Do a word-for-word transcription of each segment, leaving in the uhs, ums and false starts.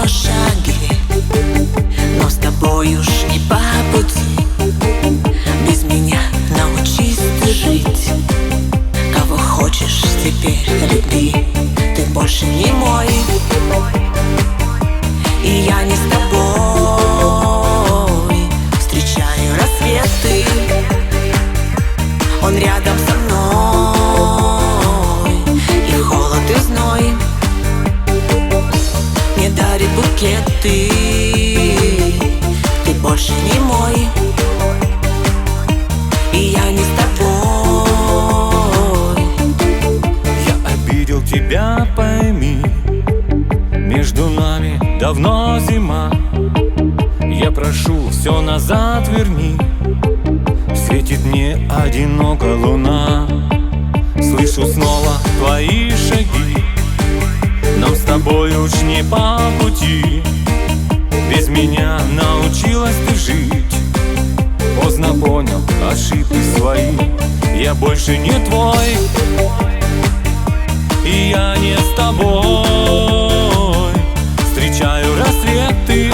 шаги, но с тобой уж не по пути. Без меня научись ты жить. Кого хочешь, теперь люби. Ты больше не мой, и я не с тобой. Встречаю рассветы, он рядом со мной, и холод, и зной мне дарит букеты. Ты больше не мой, и я не с тобой. Я обидел тебя, пойми, между нами давно зима. Я прошу, все назад верни. Светит мне одиноко луна. Слышу снова твои шаги. Нам с тобой уж не по пути. Без меня научилась ты жить. Поздно понял ошибки свои. Я больше не твой, и я не с тобой. Встречаю рассветы,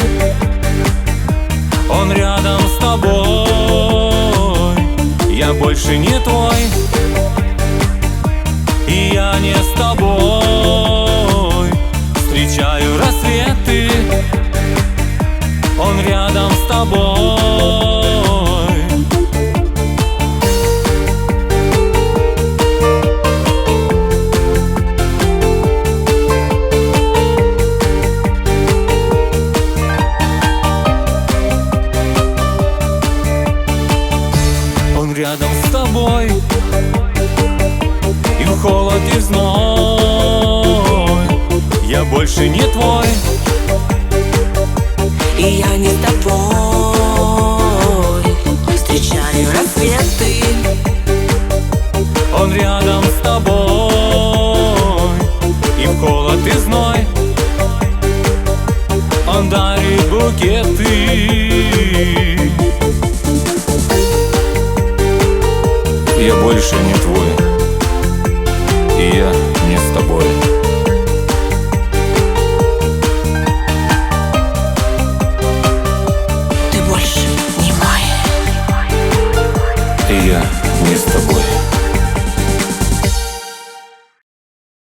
он рядом с тобой. Я больше не твой, и я не с тобой. Встречаю рассветы, он рядом с тобой. Рядом с тобой, и в холод, и в зной. Я больше не твой, и я не с тобой. Встречаю рассветы, он рядом с тобой, и в холод, и в зной он дарит букеты. Я больше не твой, и я не с тобой. Ты больше не мой, И я